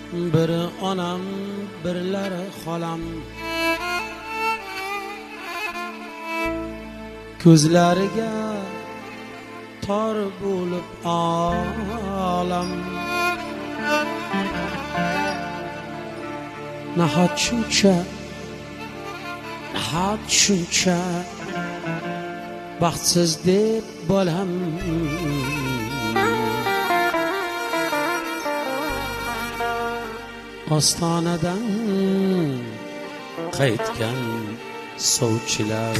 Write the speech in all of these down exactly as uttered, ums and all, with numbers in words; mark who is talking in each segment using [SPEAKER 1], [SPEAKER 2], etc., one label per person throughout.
[SPEAKER 1] biri onam, birlari xolam. Ko'zlariga tor bo'lib olam. Nahot shuncha, nahot shuncha baxtsiz deb bolam. Ostonadan qaytgan sovchilar.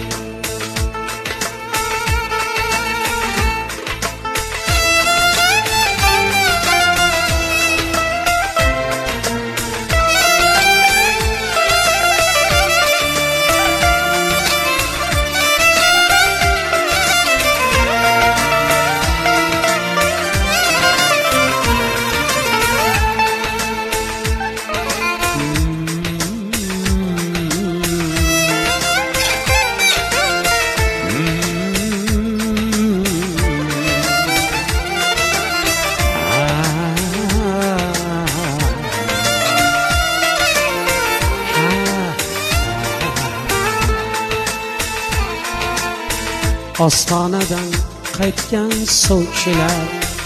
[SPEAKER 1] Ostonadan qaytgan sovchilar,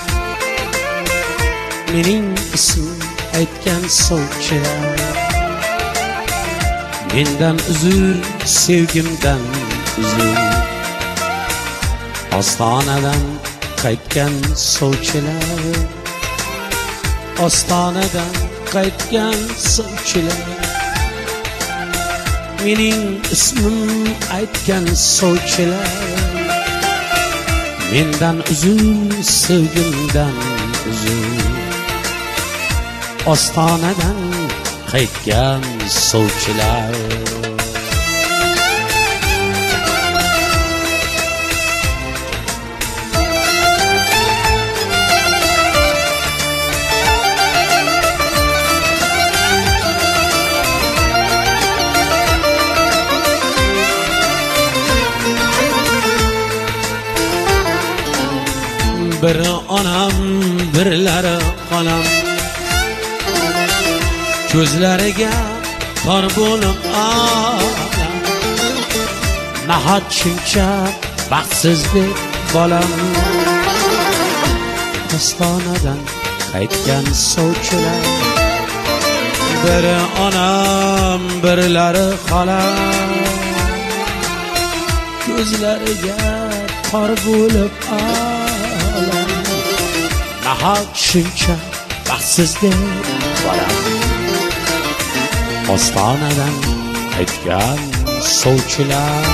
[SPEAKER 1] mening ismim aytgan sovchilar. Mendan uzr, sevgimdan uzr. Ostonadan qaytgan sovchilar, ostonadan qaytgan sovchilar. Mening ismim aytgan sovchilar. Mendan uzr, sevgimdan uzr. Ostonadan qaytgan sovchilar. Biri onam, birlari xolam. Ko'zlariga tor bo'lib olam. Nahot shuncha baxtsiz deb bolam. Ostonadan qaytgan sovchilar. Biri onam, birlari xolam. Ko'zlariga tor bo'lib olam. Nahot shuncha baxtsiz deb bolam. Ostonadan qaytgan sovchilar.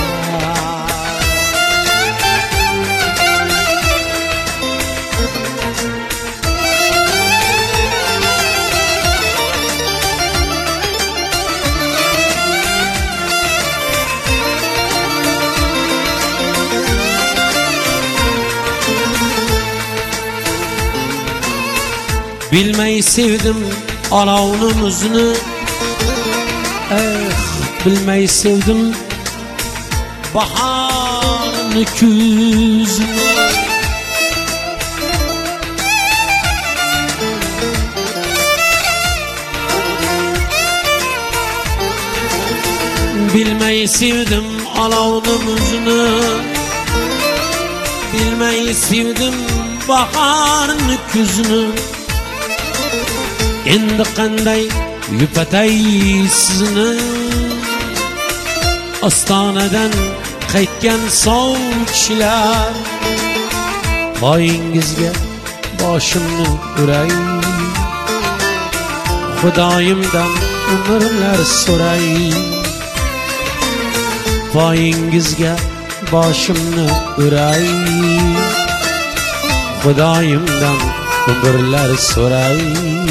[SPEAKER 1] Bilmay sevdim olovni muzni. Eh, bilmay sevdim baharni kuzni. Bilmay sevdim olovni muzni. Bilmay sevdim baharni kuzni. Endi qanday yupatay sizni. Ostonadan qaytgan sovchilar. Poyingizga boshimni uray. Xudoyimdan umrlar so'ray. Poyingizga boshimni uray. Xudoyimdan umrlar so'ray.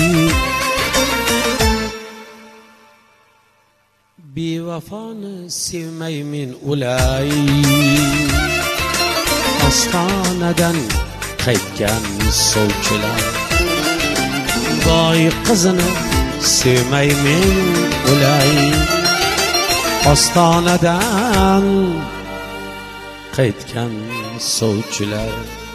[SPEAKER 1] Bevafoni sevmay men o'lay. Ostonadan qaytgan sovchilar. Boy qizini sevmay men o'lay. Ostonadan qaytgan sovchilar.